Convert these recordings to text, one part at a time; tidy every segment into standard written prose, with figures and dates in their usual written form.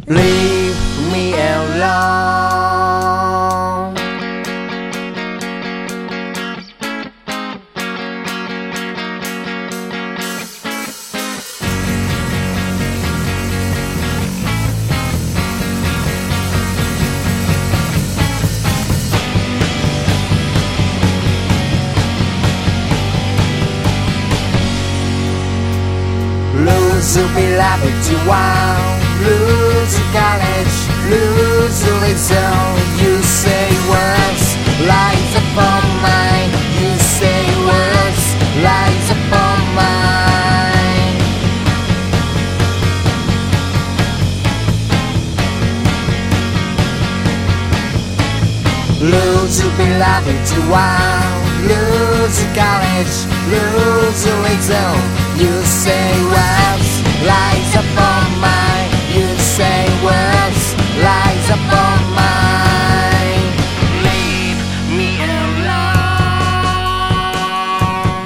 Leave me alone. Lose to be loved you want. Lose to college, lose to little. You say words, lies upon mine. You say words, lies upon mine. Lose to be loved you want. Lose to college, lose to little. You say words, lies upon mine. You say words, lies upon mine. Leave me alone.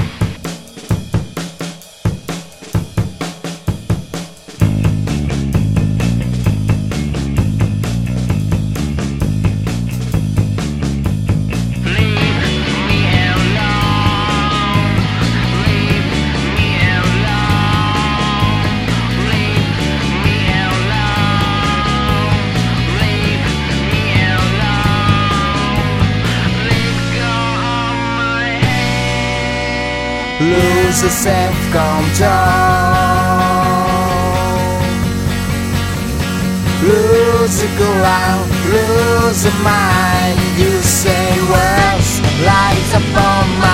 Leave me alone. Leave me alone. Leave me alone. Leave me alone. Let go of my hand. Lose your self-control. Lose your ground. Lose your mind. You say words, lies upon my